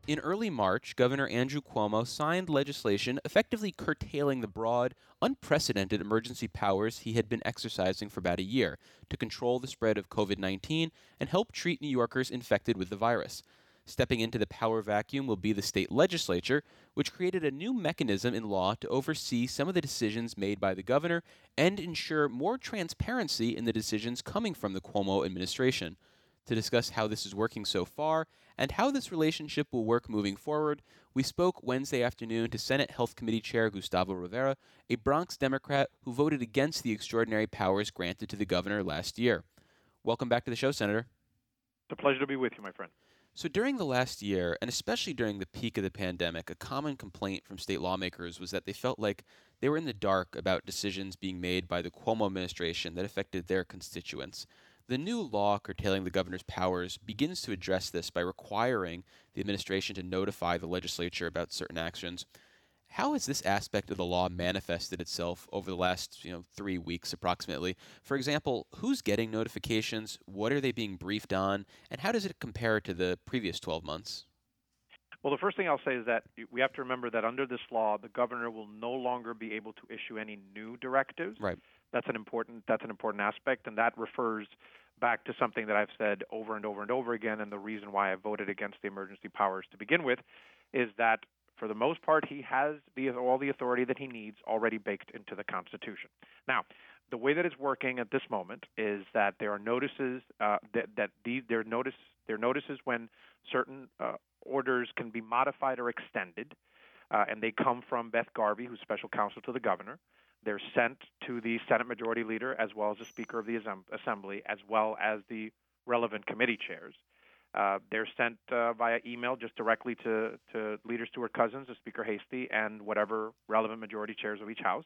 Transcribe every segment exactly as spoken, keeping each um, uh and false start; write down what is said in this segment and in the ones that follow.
In early March, Governor Andrew Cuomo signed legislation effectively curtailing the broad, unprecedented emergency powers he had been exercising for about a year to control the spread of covid nineteen and help treat New Yorkers infected with the virus. Stepping into the power vacuum will be the state legislature, which created a new mechanism in law to oversee some of the decisions made by the governor and ensure more transparency in the decisions coming from the Cuomo administration. To discuss how this is working so far and how this relationship will work moving forward, we spoke Wednesday afternoon to Senate Health Committee Chair Gustavo Rivera, a Bronx Democrat who voted against the extraordinary powers granted to the governor last year. Welcome back to the show, Senator. It's a pleasure to be with you, my friend. So during the last year, and especially during the peak of the pandemic, a common complaint from state lawmakers was that they felt like they were in the dark about decisions being made by the Cuomo administration that affected their constituents. The new law curtailing the governor's powers begins to address this by requiring the administration to notify the legislature about certain actions. How has this aspect of the law manifested itself over the last, you know, three weeks approximately? For example, who's getting notifications? What are they being briefed on? And how does it compare to the previous twelve months? Well, the first thing I'll say is that we have to remember that under this law, the governor will no longer be able to issue any new directives. Right. That's an important that's an important aspect, and that refers back to something that I've said over and over and over again, and the reason why I voted against the emergency powers to begin with is that, for the most part, he has the, all the authority that he needs already baked into the Constitution. Now, the way that it's working at this moment is that there are notices uh, that that these there notice there are notices when certain uh, orders can be modified or extended, uh, and they come from Beth Garvey, who's special counsel to the governor. They're sent to the Senate Majority Leader as well as the Speaker of the Assembly, as well as the relevant committee chairs. Uh, they're sent uh, via email just directly to, to Leader Stewart Cousins, the Speaker Hasty, and whatever relevant majority chairs of each house.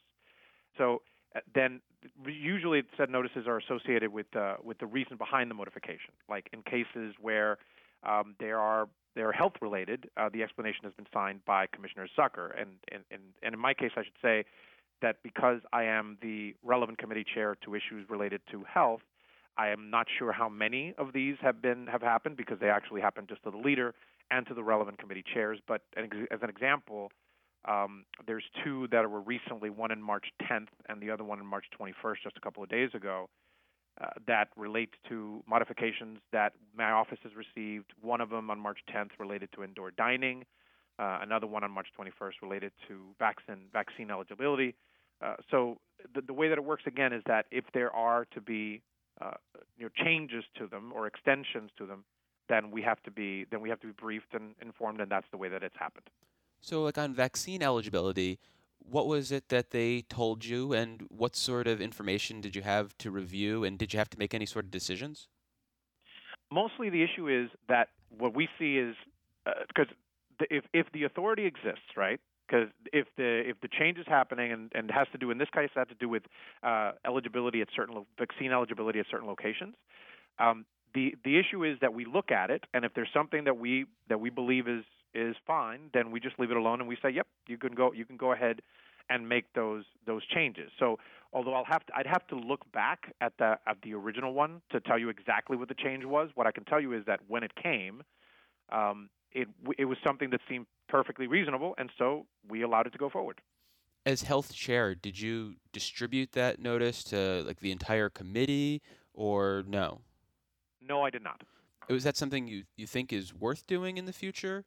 So uh, then usually said notices are associated with uh, with the reason behind the modification. Like in cases where um, they are they are health related, uh, the explanation has been signed by Commissioner Zucker. And, and, and, and in my case, I should say that because I am the relevant committee chair to issues related to health, I am not sure how many of these have been have happened because they actually happen just to the leader and to the relevant committee chairs. But as an example, um, there's two that were recently, one in March tenth and the other one in March twenty-first, just a couple of days ago, uh, that relate to modifications that my office has received. One of them on March tenth related to indoor dining, uh, another one on March twenty-first related to vaccine vaccine eligibility. Uh, so the, the way that it works, again, is that if there are to be uh, you know, changes to them or extensions to them, then we have to be then we have to be briefed and informed, and that's the way that it's happened. So, like on vaccine eligibility, what was it that they told you, and what sort of information did you have to review, and did you have to make any sort of decisions? Mostly the issue is that what we see is, because uh, if if the authority exists, right, because if the if the change is happening and, and has to do, in this case, it has to do with uh, eligibility at certain, vaccine eligibility at certain locations, um, the the issue is that we look at it, and if there's something that we that we believe is is fine, then we just leave it alone and we say, yep, you can go you can go ahead and make those those changes. So although I'll have to, I'd have to look back at the at the original one to tell you exactly what the change was. What I can tell you is that when it came, um, it it was something that seemed perfectly reasonable, and so we allowed it to go forward. As health chair, did you distribute that notice to like the entire committee, or no? No, I did not. Was that something you, you think is worth doing in the future?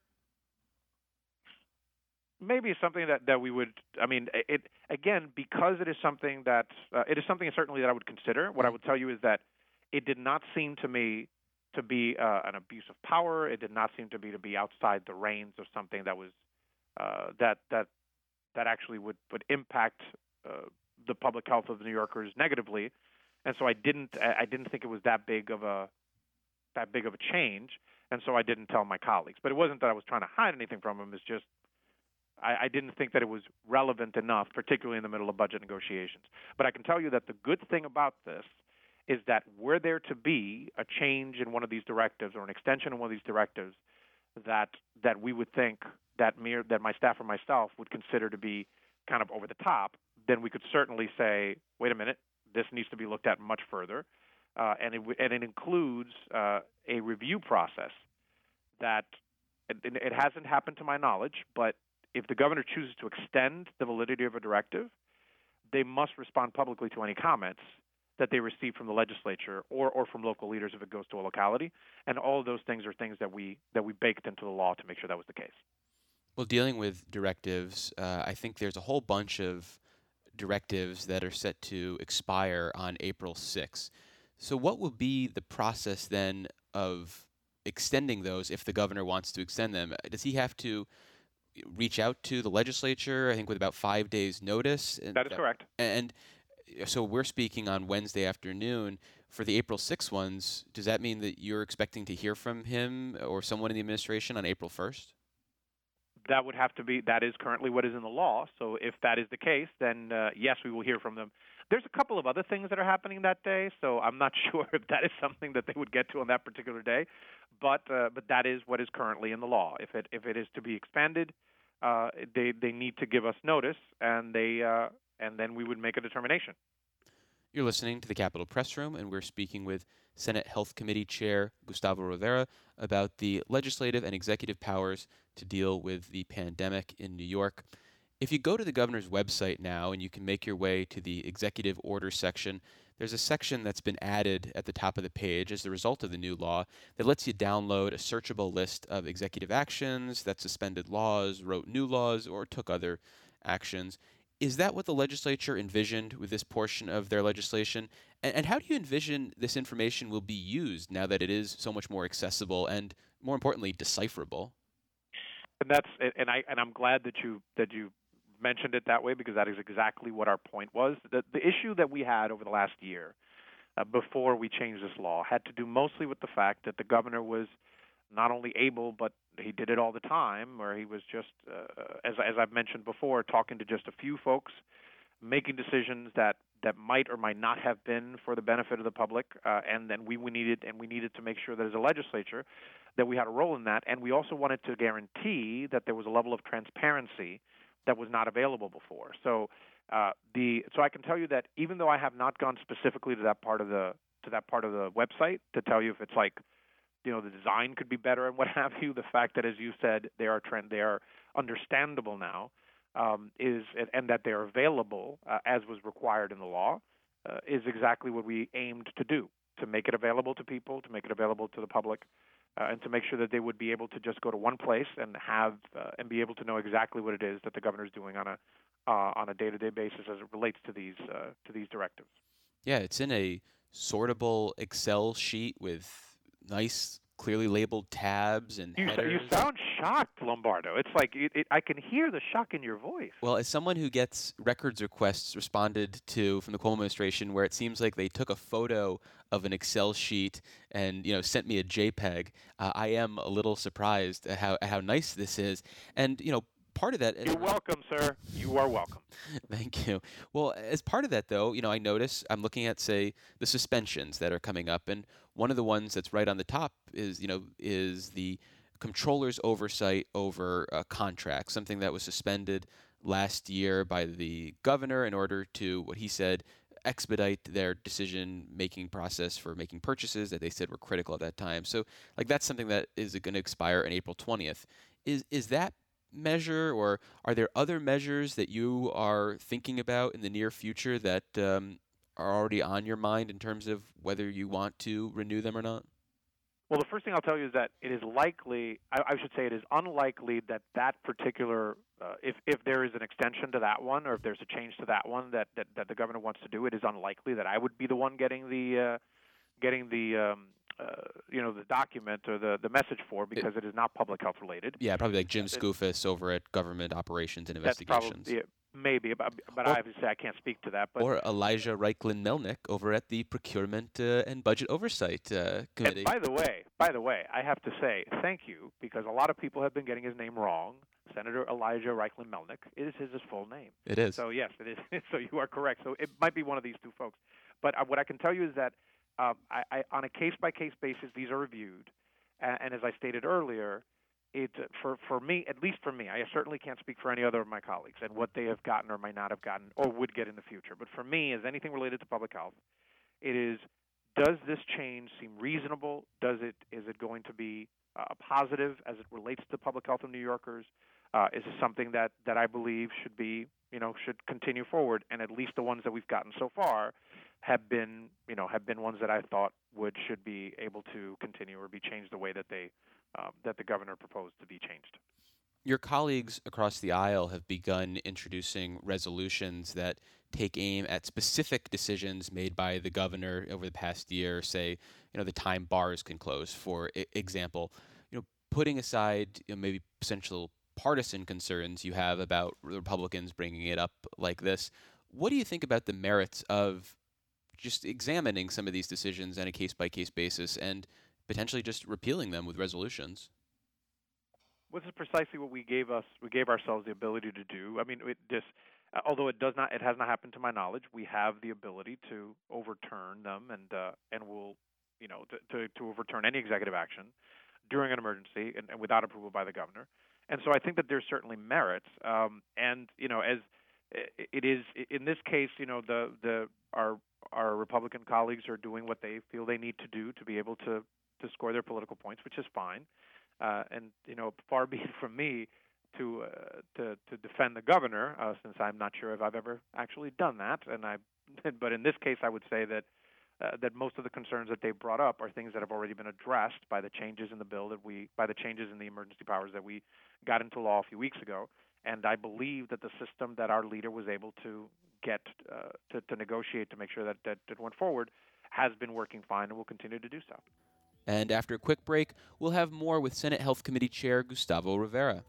Maybe it's something that, that we would, I mean, it again, because it is something that, uh, it is something certainly that I would consider. What I would tell you is that it did not seem to me to be uh, an abuse of power. It did not seem to be to be outside the reins of something that was, uh, that, that, that actually would, would impact uh, the public health of the New Yorkers negatively. And so I didn't, I didn't think it was that big of a, that big of a change. And so I didn't tell my colleagues. But it wasn't that I was trying to hide anything from them. It's just, I, I didn't think that it was relevant enough, particularly in the middle of budget negotiations. But I can tell you that the good thing about this is that were there to be a change in one of these directives or an extension in one of these directives that that we would think that mere, that my staff or myself would consider to be kind of over the top, then we could certainly say, wait a minute, this needs to be looked at much further. Uh, and, it, and it includes uh, a review process that it, it hasn't happened to my knowledge, but if the governor chooses to extend the validity of a directive, they must respond publicly to any comments that they receive from the legislature or, or from local leaders if it goes to a locality. And all of those things are things that we that we baked into the law to make sure that was the case. Well, dealing with directives, uh, I think there's a whole bunch of directives that are set to expire on April sixth. So what will be the process then of extending those if the governor wants to extend them? Does he have to reach out to the legislature, I think, with about five days' notice? That is correct. And so we're speaking on Wednesday afternoon. For the April sixth ones, does that mean that you're expecting to hear from him or someone in the administration on April first? That would have to be, that is currently what is in the law. So if that is the case, then uh, yes, we will hear from them. There's a couple of other things that are happening that day, so I'm not sure if that is something that they would get to on that particular day. But uh, but that is what is currently in the law. If it if it is to be expanded, uh, they they need to give us notice, and they uh, and then we would make a determination. You're listening to the Capitol Press Room, and we're speaking with Senate Health Committee Chair Gustavo Rivera about the legislative and executive powers to deal with the pandemic in New York. If you go to the governor's website now and you can make your way to the executive order section, there's a section that's been added at the top of the page as a result of the new law that lets you download a searchable list of executive actions that suspended laws, wrote new laws, or took other actions. Is that what the legislature envisioned with this portion of their legislation? And, and how do you envision this information will be used now that it is so much more accessible and, more importantly, decipherable? And that's and I and I'm glad that you that you mentioned it that way, because that is exactly what our point was. The the issue that we had over the last year uh, before we changed this law had to do mostly with the fact that the governor was not only able, but he did it all the time, where he was just, uh, as as I've mentioned before, talking to just a few folks, making decisions that, that might or might not have been for the benefit of the public, uh, and then we, we needed and we needed to make sure that as a legislature that we had a role in that, and we also wanted to guarantee that there was a level of transparency that was not available before. So uh, the so I can tell you that even though I have not gone specifically to that part of the to that part of the website to tell you if it's like, you know, the design could be better and what have you, the fact that, as you said, they are trend they are understandable now, um, is and, and that they are available uh, as was required in the law, uh, is exactly what we aimed to do, to make it available to people, to make it available to the public. Uh, and to make sure that they would be able to just go to one place and have uh, and be able to know exactly what it is that the governor is doing on a uh, on a day-to-day basis as it relates to these uh, to these directives. Yeah, it's in a sortable Excel sheet with nice, clearly labeled tabs and you, headers. You sound shocked, Lombardo. It's like it, it, I can hear the shock in your voice. Well, as someone who gets records requests responded to from the Cuomo administration, where it seems like they took a photo of an Excel sheet and, you know, sent me a JPEG, uh, I am a little surprised at how at how nice this is. And, you know, part of that. You're welcome, sir. You are welcome. Thank you. Well, as part of that, though, you know, I notice I'm looking at, say, the suspensions that are coming up, and one of the ones that's right on the top is, you know, is the comptroller's oversight over uh, contracts, something that was suspended last year by the governor in order to, what he said, expedite their decision-making process for making purchases that they said were critical at that time. So, like, that's something that is going to expire on April twentieth. Is is that measure, or are there other measures that you are thinking about in the near future that um, are already on your mind in terms of whether you want to renew them or not? Well, the first thing I'll tell you is that it is likely, I, I should say it is unlikely that that particular, uh, if, if there is an extension to that one, or if there's a change to that one that, that, that the governor wants to do, it is unlikely that I would be the one getting the, uh, getting the, um, uh, you know, the document or the, the message for, because it, it is not public health related. Yeah, probably like Jim Skoufis over at Government Operations and Investigations. That's probably, yeah, maybe, but, but or, obviously I can't speak to that. But, or Elijah Reichlin-Melnick over at the Procurement uh, and Budget Oversight uh, Committee. And by the way, by the way, I have to say thank you, because a lot of people have been getting his name wrong. Senator Elijah Reichlin-Melnick is his, his full name. It is. So yes, it is. So you are correct. So it might be one of these two folks. But uh, what I can tell you is that uh, I, I, on a case-by-case basis, these are reviewed. And, and as I stated earlier, it for for me, at least for me, I certainly can't speak for any other of my colleagues and what they have gotten or might not have gotten or would get in the future. But for me, as anything related to public health, it is does this change seem reasonable? Does it is it going to be uh, positive as it relates to public health of New Yorkers? Uh, is this something that, that I believe should be, you know, should continue forward? And at least the ones that we've gotten so far have been, you know, have been ones that I thought would should be able to continue or be changed the way that they uh, that the governor proposed to be changed. Your colleagues across the aisle have begun introducing resolutions that take aim at specific decisions made by the governor over the past year. Say, you know, the time bars can close, for I- example. You know, putting aside, you know, maybe potential partisan concerns you have about Republicans bringing it up like this, what do you think about the merits of just examining some of these decisions on a case-by-case basis and potentially just repealing them with resolutions? This is precisely what we gave us. We gave ourselves the ability to do. I mean, it just uh, although it does not, it has not happened to my knowledge. We have the ability to overturn them, and uh, and we'll, you know, to, to to overturn any executive action during an emergency and, and without approval by the governor. And so I think that there's certainly merits. Um, and you know, as it is in this case, you know, the the our our Republican colleagues are doing what they feel they need to do to be able to to score their political points, which is fine. Uh, and you know, far be it from me to uh, to to defend the governor, uh, since I'm not sure if I've ever actually done that. And I, but in this case, I would say that uh, that most of the concerns that they brought up are things that have already been addressed by the changes in the bill that we, by the changes in the emergency powers that we got into law a few weeks ago. And I believe that the system that our leader was able to get uh, to, to negotiate to make sure that that it went forward has been working fine and will continue to do so. And after a quick break, we'll have more with Senate Health Committee Chair Gustavo Rivera.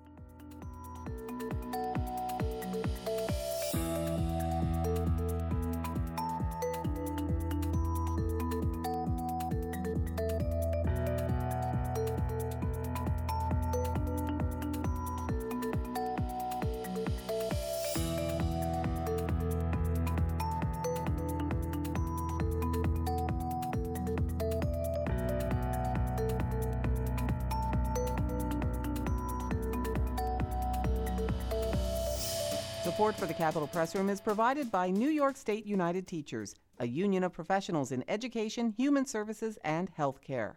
Support for the Capitol Press Room is provided by New York State United Teachers, a union of professionals in education, human services, and health care.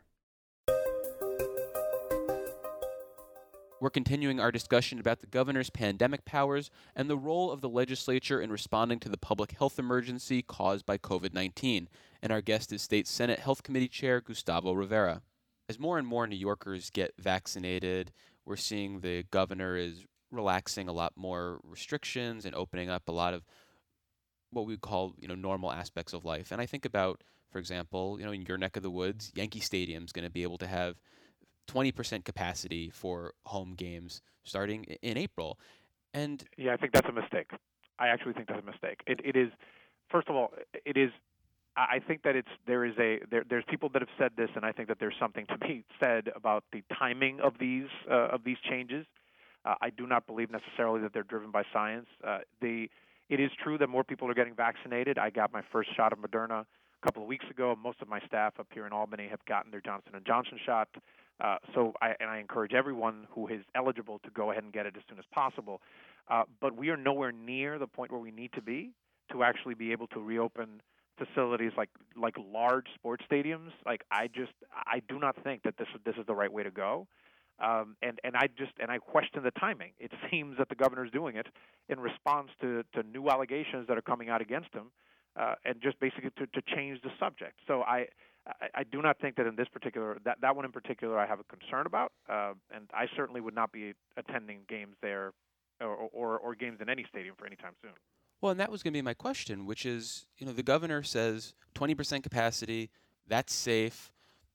We're continuing our discussion about the governor's pandemic powers and the role of the legislature in responding to the public health emergency caused by covid nineteen. And our guest is State Senate Health Committee Chair Gustavo Rivera. As more and more New Yorkers get vaccinated, we're seeing the governor is relaxing a lot more restrictions and opening up a lot of what we would call, you know, normal aspects of life. And I think about, for example, you know, in your neck of the woods, Yankee Stadium's going to be able to have twenty percent capacity for home games starting in April. And yeah, I think that's a mistake. I actually think that's a mistake. It, it is, first of all, it is. I think that it's there is a there, there's people that have said this, and I think that there's something to be said about the timing of these uh, of these changes. Uh, I do not believe necessarily that they're driven by science. Uh, the it is true that more people are getting vaccinated. I got my first shot of Moderna a couple of weeks ago. Most of my staff up here in Albany have gotten their Johnson and Johnson shot. Uh, so, I, and I encourage everyone who is eligible to go ahead and get it as soon as possible. Uh, but we are nowhere near the point where we need to be to actually be able to reopen facilities like like large sports stadiums. Like I just I do not think that this this is the right way to go. Um, and, and I just and I question the timing. It seems that the governor's doing it in response to, to new allegations that are coming out against him, uh, and just basically to, to change the subject. So I, I I do not think that in this particular that, that one in particular I have a concern about, uh, and I certainly would not be attending games there or, or or games in any stadium for any time soon. Well, and that was going to be my question, which is, you know, the governor says twenty percent capacity, that's safe.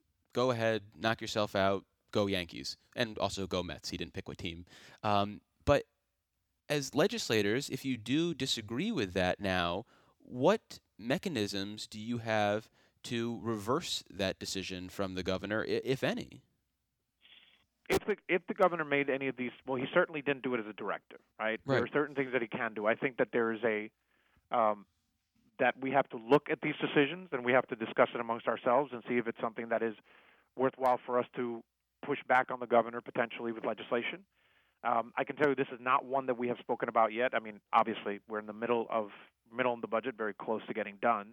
Go ahead, knock yourself out. Go Yankees, and also go Mets. He didn't pick what team. Um, but as legislators, if you do disagree with that now, what mechanisms do you have to reverse that decision from the governor, if any? If the, if the governor made any of these, well, he certainly didn't do it as a directive, right? Right. There are certain things that he can do. I think that there is a, um, that we have to look at these decisions and we have to discuss it amongst ourselves and see if it's something that is worthwhile for us to push back on the governor potentially with legislation. Um, I can tell you this is not one that we have spoken about yet. I mean, obviously, we're in the middle of middle of the budget, very close to getting done,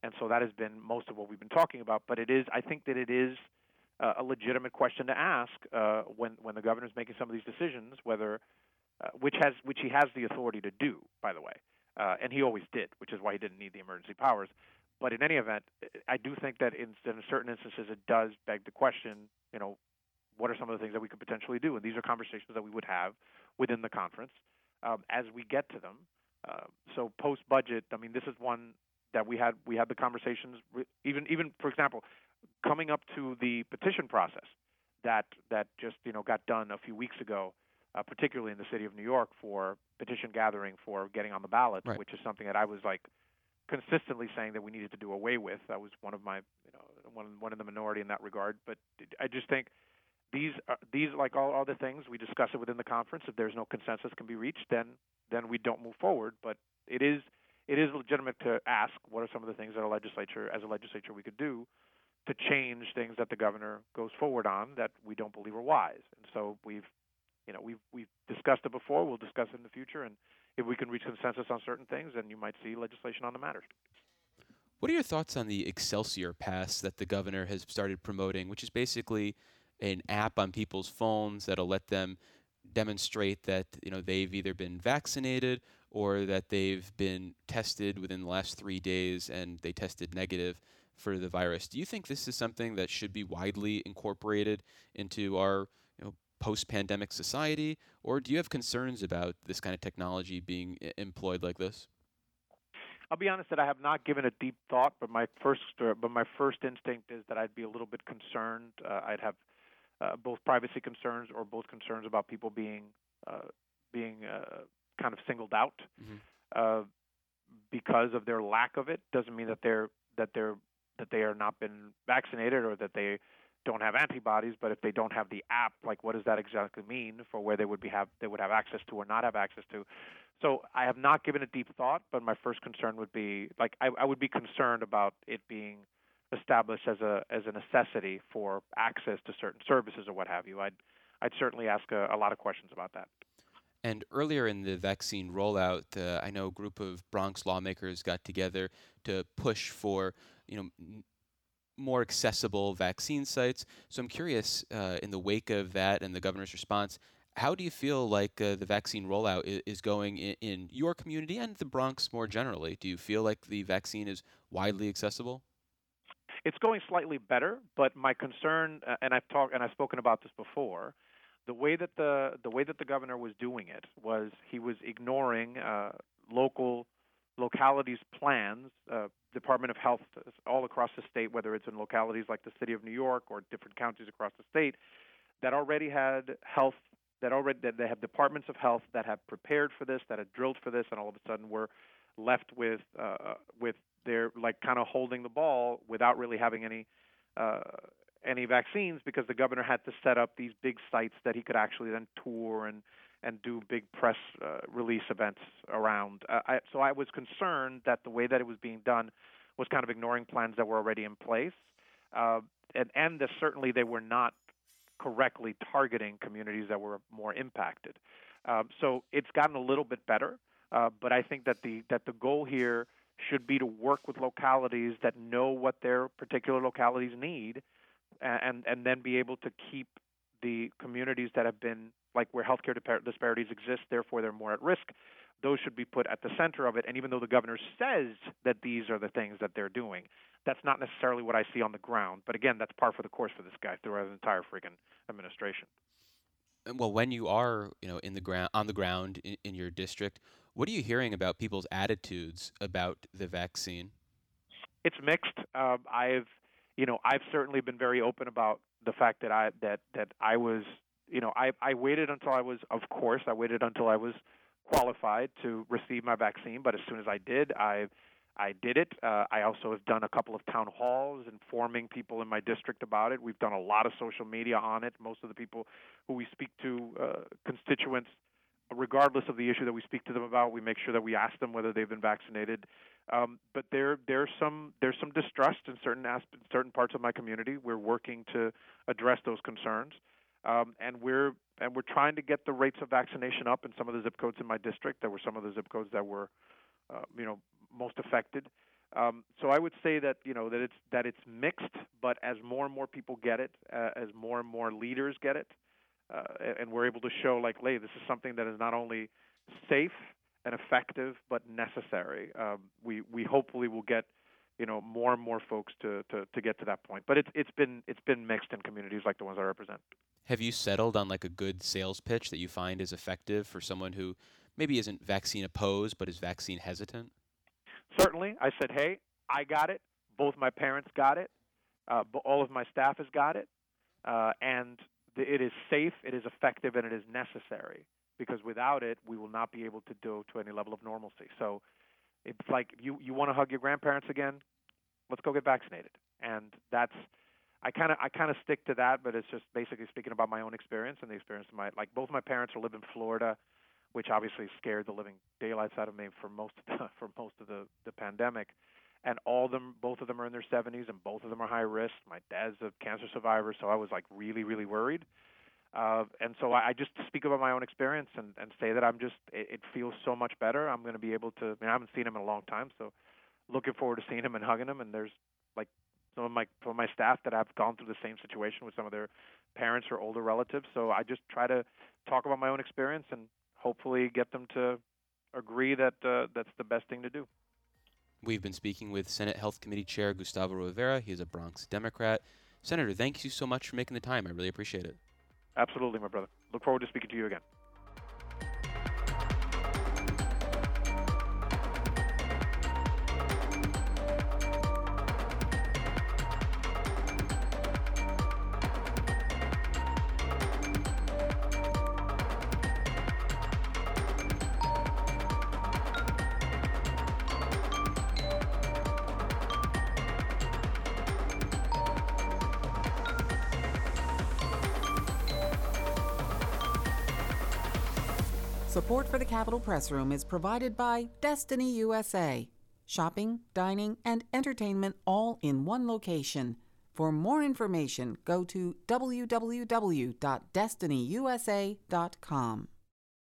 and so that has been most of what we've been talking about. But it is, I think that it is uh, a legitimate question to ask uh, when when the governor is making some of these decisions, whether uh, which has which he has the authority to do, by the way, uh, and he always did, which is why he didn't need the emergency powers. But in any event, I do think that in, in certain instances it does beg the question, you know, what are some of the things that we could potentially do? And these are conversations that we would have within the conference um, as we get to them. Uh, so post-budget, I mean, this is one that we had we had the conversations, even even for example, coming up to the petition process that that just you know got done a few weeks ago, uh, particularly in the city of New York for petition gathering for getting on the ballot, Right. which is something that I was like consistently saying that we needed to do away with. I was one of my you know one one in the minority in that regard, but I just think these are, these like all other things we discuss it within the conference. If there's no consensus can be reached, then then we don't move forward. But it is it is legitimate to ask what are some of the things that a legislature, as a legislature, we could do to change things that the governor goes forward on that we don't believe are wise. And so we've, you know, we've we've discussed it before. We'll discuss it in the future, and if we can reach consensus on certain things, then you might see legislation on the matter. What are your thoughts on the Excelsior Pass that the governor has started promoting, which is basically an app on people's phones that'll let them demonstrate that you know they've either been vaccinated or that they've been tested within the last three days and they tested negative for the virus. Do you think this is something that should be widely incorporated into our you know, post-pandemic society, or do you have concerns about this kind of technology being i- employed like this? I'll be honest that I have not given it deep thought, but my first uh, but my first instinct is that I'd be a little bit concerned. Uh, I'd have uh, both privacy concerns or both concerns about people being uh, being uh, kind of singled out Mhm. uh, because of their lack of it. Doesn't mean that they're that they're that they are not been vaccinated or that they don't have antibodies. But if they don't have the app, like what does that exactly mean for where they would be have they would have access to or not have access to? So I have not given it deep thought, but my first concern would be like I, I would be concerned about it being established as a as a necessity for access to certain services or what have you. I'd I'd certainly ask a, a lot of questions about that. And earlier in the vaccine rollout, uh, I know a group of Bronx lawmakers got together to push for, you know, n- more accessible vaccine sites. So I'm curious, uh, in the wake of that and the governor's response, how do you feel like uh, the vaccine rollout is, is going in, in your community and the Bronx more generally? Do you feel like the vaccine is widely accessible? It's going slightly better, but my concern, uh, and I've talked and I've spoken about this before, the way that the the way that the governor was doing it was he was ignoring uh, local localities' plans, uh, Department of Health all across the state, whether it's in localities like the city of New York or different counties across the state, that already had health, that already that they have departments of health that have prepared for this, that have drilled for this, and all of a sudden we're left with uh, with their like kind of holding the ball without really having any uh, any vaccines because the governor had to set up these big sites that he could actually then tour and and do big press uh, release events around. Uh, I, so I was concerned that the way that it was being done was kind of ignoring plans that were already in place, uh, and and that certainly they were not correctly targeting communities that were more impacted. Um, so it's gotten a little bit better, uh, but I think that the that the goal here should be to work with localities that know what their particular localities need, and and then be able to keep the communities that have been like where healthcare disparities exist, therefore they're more at risk. Those should be put at the center of it. And even though the governor says that these are the things that they're doing, that's not necessarily what I see on the ground. But again, that's par for the course for this guy throughout the entire friggin' administration. And well, when you are, you know, in the ground on the ground in, in your district, what are you hearing about people's attitudes about the vaccine? It's mixed. Um, I've, you know, I've certainly been very open about the fact that I that that I was, you know, I I waited until I was, of course, I waited until I was qualified to receive my vaccine. But as soon as I did, I I did it. Uh, I also have done a couple of town halls informing people in my district about it. We've done a lot of social media on it. Most of the people who we speak to, uh, constituents, regardless of the issue that we speak to them about, we make sure that we ask them whether they've been vaccinated. Um, but there, there's some there's some distrust in certain asp- certain parts of my community. We're working to address those concerns, um, and we're and we're trying to get the rates of vaccination up in some of the zip codes in my district. There were some of the zip codes that were, uh, you know, most affected. Um, so I would say that you know that it's that it's mixed, but as more and more people get it, uh, as more and more leaders get it, uh, and we're able to show like, hey, this is something that is not only safe and effective but necessary. Um, we we hopefully will get you know more and more folks to, to, to get to that point. But it's it's been it's been mixed in communities like the ones I represent. Have you settled on like a good sales pitch that you find is effective for someone who maybe isn't vaccine opposed but is vaccine hesitant? Certainly. I said, hey, I got it. Both my parents got it. Uh, all of my staff has got it. Uh, and the, it is safe, it is effective, and it is necessary. Because without it, we will not be able to do to any level of normalcy. So it's like you, you want to hug your grandparents again, let's go get vaccinated. And that's I kind of I kind of stick to that, but it's just basically speaking about my own experience and the experience of my like both my parents live in Florida, which obviously scared the living daylights out of me for most of the, for most of the, the pandemic. And all of them, both of them are in their seventies, and both of them are high risk. My dad's a cancer survivor, so I was like really, really worried. Uh, and so I, I just speak about my own experience and, and say that I'm just, it, it feels so much better. I'm going to be able to, I mean, I haven't seen him in a long time, so looking forward to seeing him and hugging him. And there's like some of my some of my staff that have gone through the same situation with some of their parents or older relatives. So I just try to talk about my own experience and hopefully get them to agree that uh, that's the best thing to do. We've been speaking with Senate Health Committee Chair Gustavo Rivera. He is a Bronx Democrat. Senator, thank you so much for making the time. I really appreciate it. Absolutely, my brother. Look forward to speaking to you again. Support for the Capitol Press Room is provided by Destiny U S A. Shopping, dining, and entertainment all in one location. For more information, go to w w w dot destiny u s a dot com.